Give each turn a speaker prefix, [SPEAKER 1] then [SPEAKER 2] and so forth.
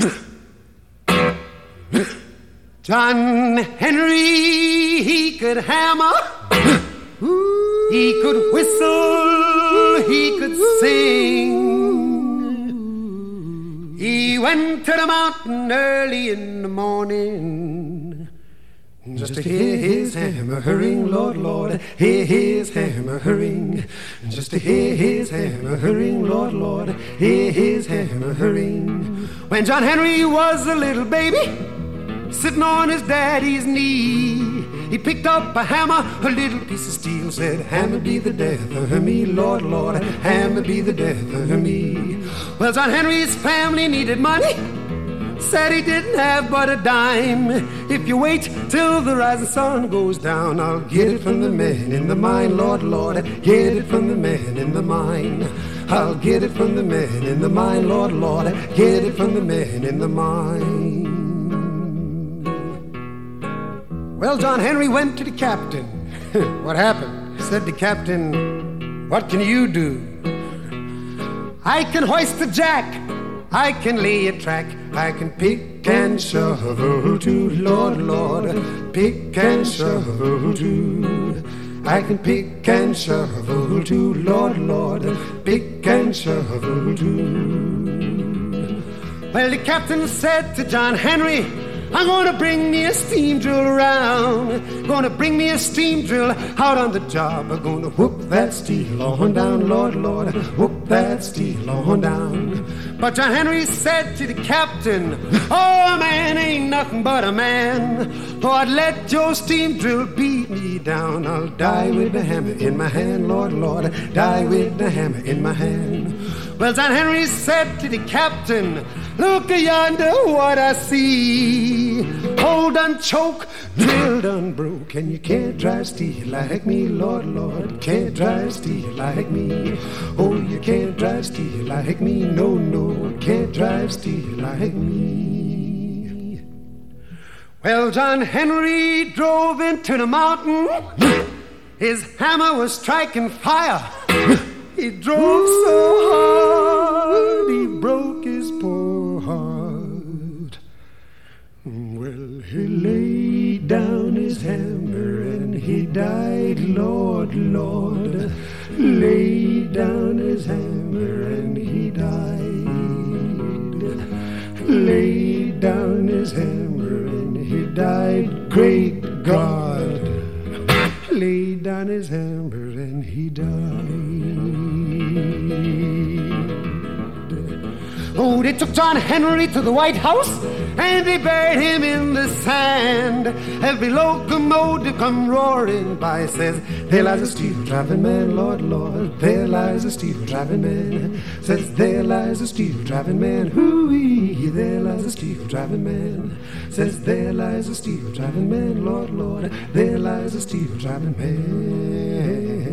[SPEAKER 1] John Henry, he could hammer, he could whistle, he could sing. He went to the mountain early in the morning just to hear his hammer ring, Lord, Lord, hear his hammer ring. Just to hear his hammer ring, Lord, Lord, hear his hammer ring. When John Henry was a little baby, sitting on his daddy's knee, he picked up a hammer, a little piece of steel, said, hammer be the death of me, Lord, Lord, hammer be the death of me. Well, John Henry's family needed money, said he didn't have but a dime. If you wait till the rising sun goes down, I'll get it from the man in the mine, Lord, Lord, get it from the man in the mine. I'll get it from the man in the mine, Lord, Lord, get it from the man in the mine. Well, John Henry went to the captain. What happened? Said the captain, what can you do? I can hoist the jack, I can lay a track, I can pick and shovel too, Lord, Lord, pick and shovel too. I can pick and shovel too, Lord, Lord, pick and shovel too. Well, the captain said to John Henry, I'm gonna bring me a steam drill around. Gonna bring me a steam drill out on the job. I'm gonna whoop that steel on down, Lord, Lord, whoop that steel on down. But John Henry said to the captain, oh, a man ain't nothing but a man. Lord, let your steam drill beat me down. I'll die with the hammer in my hand, Lord, Lord, die with the hammer in my hand. Well, John Henry said to the captain, look yonder what I see. Hold and choke, drilled and broke, and you can't drive steel like me, Lord, Lord, can't drive steel like me. Oh, you can't drive steel like me, no, no, can't drive steel like me. Well, John Henry drove into the mountain. His hammer was striking fire. He drove so hard, he broke his poor heart. Well, he laid down his hammer and he died, Lord, Lord. Laid down his hammer and he died. Laid down his hammer and he died, great God. Laid down his hammer and he died. Oh, they took John Henry to the White House and they buried him in the sand. Every locomotive come roaring by, says, there lies a steel-driving man, Lord, Lord, there lies a steel-driving man. Says, there lies a steel-driving man, hoo-wee, there lies a steel-driving man. Says, there lies a steel-driving man, Lord, Lord, there lies a steel-driving man.